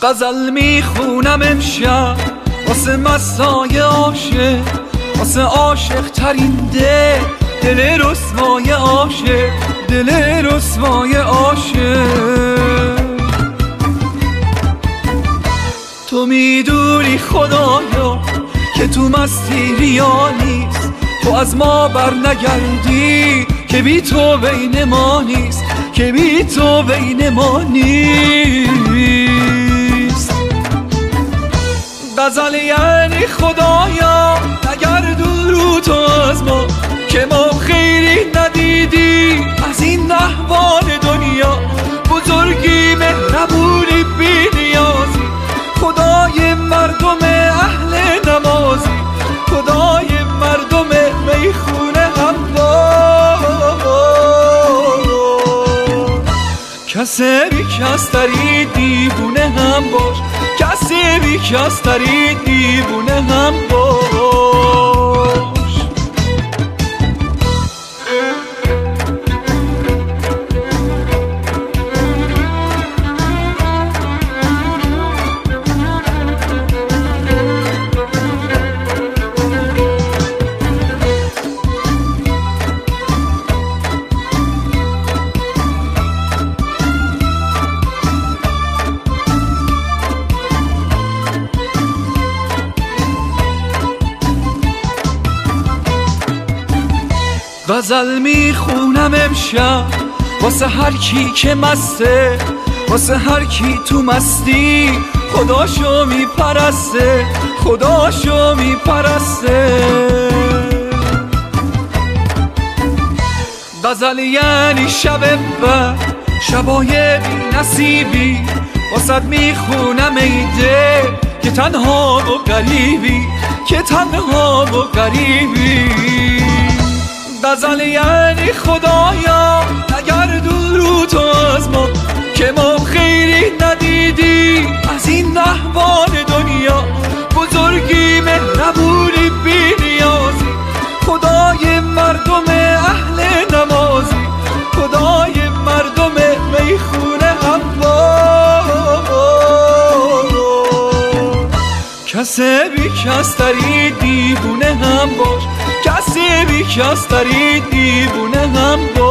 غزل میخونم امشب واسه مستای عاشق، واسه عاشق ترین دل رسوای عاشق، دل رسوای عاشق. تو میدونی خدایا که تو مستی ریا نیست، تو از ما بر نگردی که بی تو بین ما نیست، که بی تو بین ما نیست. غزل یعنی خدایا نگردون رو تو از ما، که ما خیری ندیدی از این احوال دنیا. بزرگی مهربونی بی نیازی، خدای مردم اهل نمازی، خدای مردم میخونه کسی بی کس داری دیوونه هم باش، کسی بی کس داری دیوونه هم باش. غزل میخونم امشب واسه هر کی که مسته، واسه هر کی تو مستی خداشو میپرسته، خداشو میپرسته. غزل یعنی شب و شبای بی نصیبی، واسه میخونم ای دل که تنها و غریبی، که تنها و غریبی. غزل یعنی خدایا نگردون رو تو از ما، که ما خیری ندیدی از این احوال دنیا. بزرگی مهربونی بی نیازی، خدای مردم اهل نمازی، خدای مردم میخونه هم کسی بی کس داری دیوونه هم باش، کسی بی کس داری دیوونه هم باش.